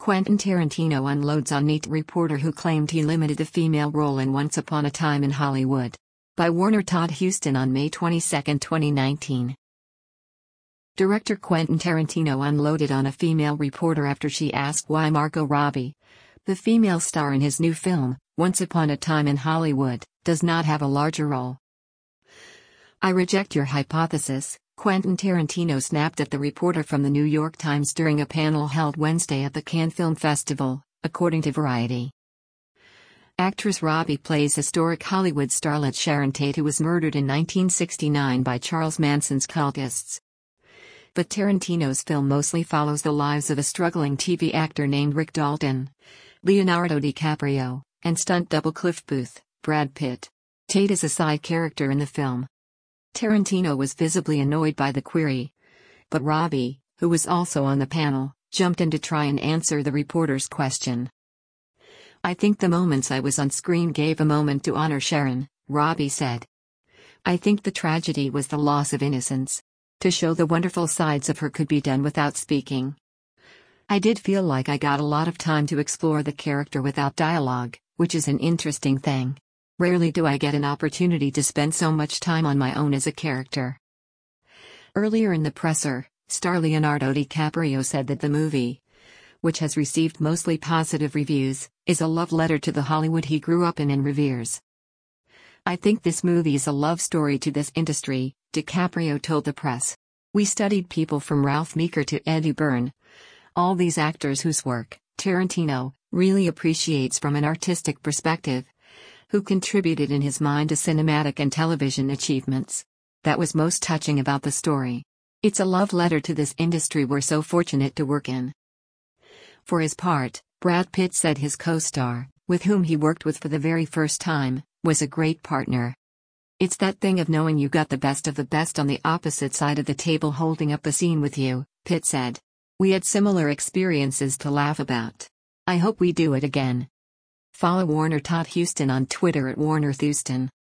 Quentin Tarantino unloads on NET reporter who claimed he limited the female role in Once Upon a Time in Hollywood. By Warner Todd Huston on May 22, 2019. Director Quentin Tarantino unloaded on a female reporter after she asked why Margot Robbie, the female star in his new film, Once Upon a Time in Hollywood, does not have a larger role. "I reject your hypothesis," Quentin Tarantino snapped at the reporter from the New York Times during a panel held Wednesday at the Cannes Film Festival, according to Variety. Actress Robbie plays historic Hollywood starlet Sharon Tate, who was murdered in 1969 by Charles Manson's cultists. But Tarantino's film mostly follows the lives of a struggling TV actor named Rick Dalton, Leonardo DiCaprio, and stunt double Cliff Booth, Brad Pitt. Tate is a side character in the film. Tarantino was visibly annoyed by the query. But Robbie, who was also on the panel, jumped in to try and answer the reporter's question. "I think the moments I was on screen gave a moment to honor Sharon," Robbie said. "I think the tragedy was the loss of innocence. To show the wonderful sides of her could be done without speaking. I did feel like I got a lot of time to explore the character without dialogue, which is an interesting thing. Rarely do I get an opportunity to spend so much time on my own as a character." Earlier in the presser, star Leonardo DiCaprio said that the movie, which has received mostly positive reviews, is a love letter to the Hollywood he grew up in and reveres. "I think this movie is a love story to this industry," DiCaprio told the press. "We studied people from Ralph Meeker to Eddie Byrne. All these actors whose work Tarantino really appreciates from an artistic perspective, who contributed in his mind to cinematic and television achievements. That was most touching about the story. It's a love letter to this industry we're so fortunate to work in." For his part, Brad Pitt said his co-star, with whom he worked with for the very first time, was a great partner. "It's that thing of knowing you got the best of the best on the opposite side of the table holding up a scene with you," Pitt said. "We had similar experiences to laugh about. I hope we do it again." Follow Warner Todd Huston on Twitter at WarnerThouston.